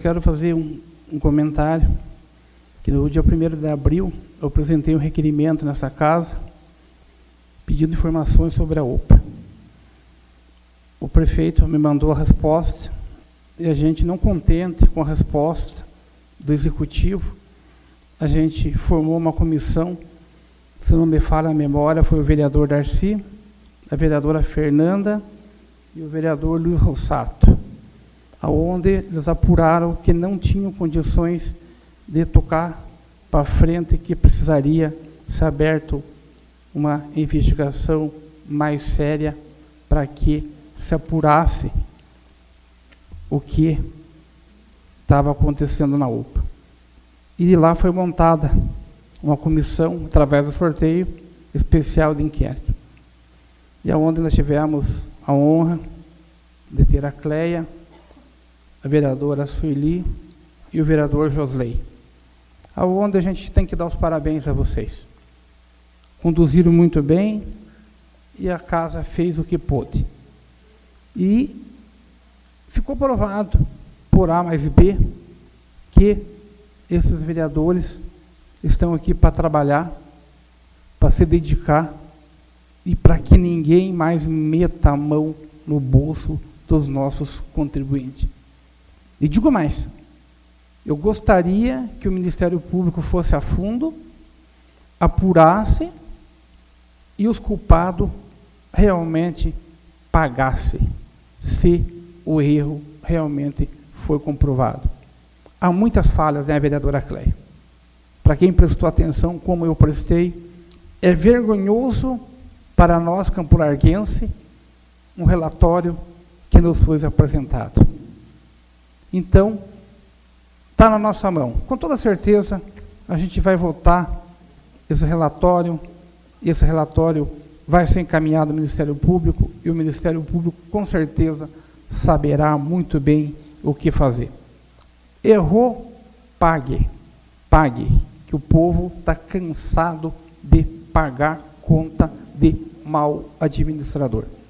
quero fazer um comentário, que no dia 1º de abril eu apresentei um requerimento nessa casa, pedindo informações sobre a UPA. O prefeito me mandou a resposta, e a gente, não contente com a resposta do executivo, a gente formou uma comissão, se não me falha a memória, foi o vereador Darcy, a vereadora Fernanda e o vereador Luiz Rossato, aonde eles apuraram que não tinham condições de tocar para frente, que precisaria ser aberto uma investigação mais séria para que se apurasse o que estava acontecendo na UPA. E de lá foi montada uma comissão, através do sorteio especial de inquérito. E aonde nós tivemos a honra de ter a Cleia, a vereadora Sueli e o vereador Josley. Aonde a gente tem que dar os parabéns a vocês. Conduziram muito bem e a casa fez o que pôde. E ficou provado, por A mais B, que esses vereadores estão aqui para trabalhar, para se dedicar e para que ninguém mais meta a mão no bolso dos nossos contribuintes. E digo mais, eu gostaria que o Ministério Público fosse a fundo, apurasse e os culpados realmente pagassem, se o erro realmente foi comprovado. Há muitas falhas, né, vereadora Cleia? Para quem prestou atenção, como eu prestei, é vergonhoso para nós, campolarguense, um relatório que nos foi apresentado. Então, está na nossa mão. Com toda certeza, a gente vai votar esse relatório, e esse relatório vai ser encaminhado ao Ministério Público, e o Ministério Público, com certeza, saberá muito bem o que fazer. Errou, pague, que o povo está cansado de pagar conta de mau administrador.